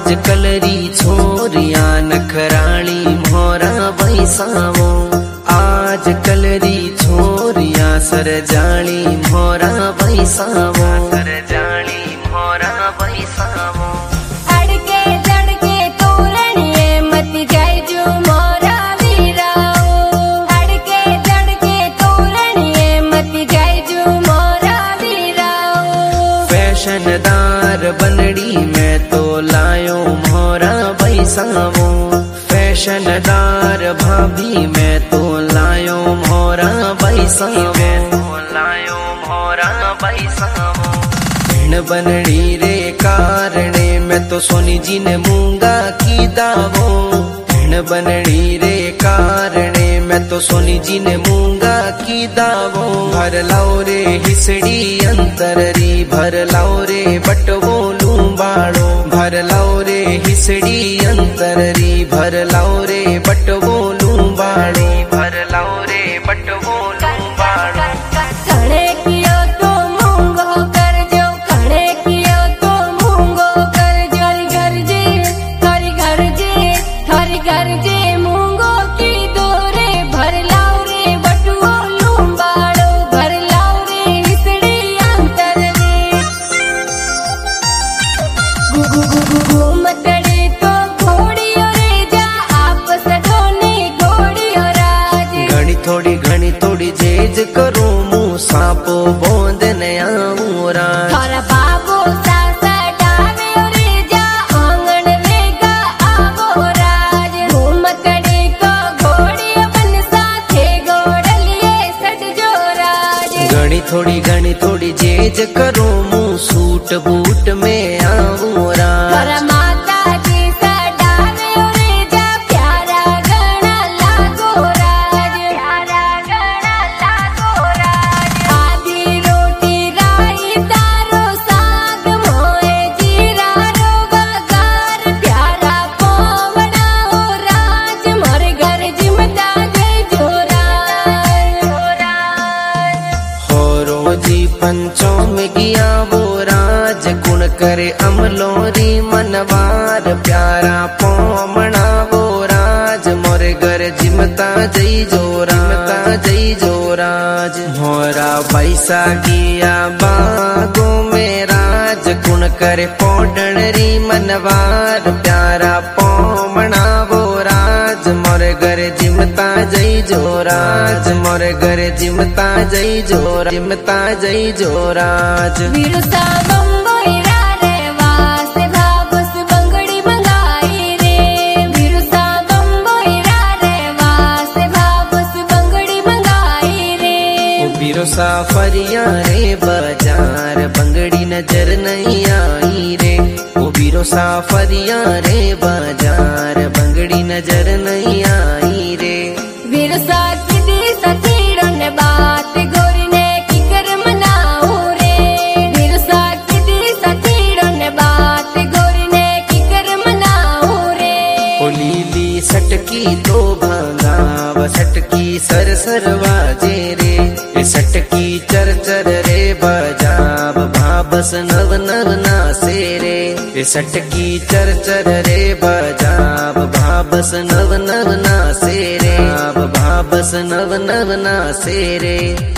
आजकल री छोरिया नखराली मोरा बैसावो, आजकल री छोरिया सरजाली मोरा बैसावो, सरजाली मोरा बैसावो। अड़के जड़के तोरणिए मत जायजो मोरा वीराओ, अड़के जड़के तोरणिए मत जायजो मोरा वीराओ। फैशनदार बनड़ी में तो लायो मोरा बैसावो, फैशनदार भाभी में तो लायो मोरा बैसावो, लायो मोरा बैसावो। भिण बनड़ी रे कारणे में तो सोनी जी ने मूंगा की दावो, भिण बनड़ी रे कारणे में तो सोनी जी ने मूंगा की दावो। भर लाओ रे हिसड़ी अंतररी, भर लाओ रे बटवो लूंबाड़ो, भर लाओ रे हिसड़ी अंतररी, भर लाओ रे बटवो लूंबाड़ो, भर लाओ रे बटवो लूंबाड़ो। खड़े कियो तो मूंगो कर जो, खड़े कियो तो मूंगो कर जो। घर जे थारी घर जे थारी घर जे मूंगो की दोरे, भर लाओ रे बटुओ लूंबाड़ो, भर लाओ रे हिसड़ी अंतर रे। घूमतड़े तो घोड़ियो रे जा, आपस ढोने घोड़ियो राज। घनी थोड़ी जेज करो मुँह सांपो बोंद नया मोरा। थारा बाबो सासा डावे रे जा, आंगन वेगा आवो राज। घूमतड़े को घोड़ियो बन साथे घोड़लिए सट जो राज। घनी थोड़ी जेज करो मुँह सूट बूट में आवो राज। थारा माता जी सा डावे रे जा, प्यारा गणा लागो राज, प्यारा गणा लागो राज। आधी रोटी राई तारो साग, मोए जीरा रो वगार, प्यारा पोवड़ाओ राज। मोर घर जिमता जय जो राज। होरो जी पंचों में गिया वो राज, गुण करे अमलोरी मनवार, प्यारा पोमणा वो राज। मोरे घर जिमता जई जो राज। मोरा पैसा गिया बागों में राज, गुण करे पोडणरी मनवार, प्यारा पोमणा वो राज। मोरे घर जिमता जई जो राज, मोरे घर जिमता जई जो राज। विरुसा बम्बोईरा रे वास भाबस बंगड़ी मंगाई रे, विरुसा बम्बोईरा रे वास भाबस बंगड़ी मंगाई रे। ओ बिरोसा फरिया रे बाजार, बंगड़ी नजर नहीं आई रे। ओ बिरोसा फरिया रे बाजार, बंगड़ी नजर नहीं आई रे। विरुसा किदी सतीड़ो ने बात गोरी ने किकर मनाऊ रे, विरुसा किदी सतीड़ो ने बात गोरी ने किकर मनाऊ रे। ओ लीली सटकी तो भांगाव, सटकी सर सर वाजे रे। ए सटकी चर चर रे बजाब, भाबस नव नव नासे रे। ए सटकी चर चर रे बजाब, भाबस नव नव नासे रे, भाबस नव नव नासे रे।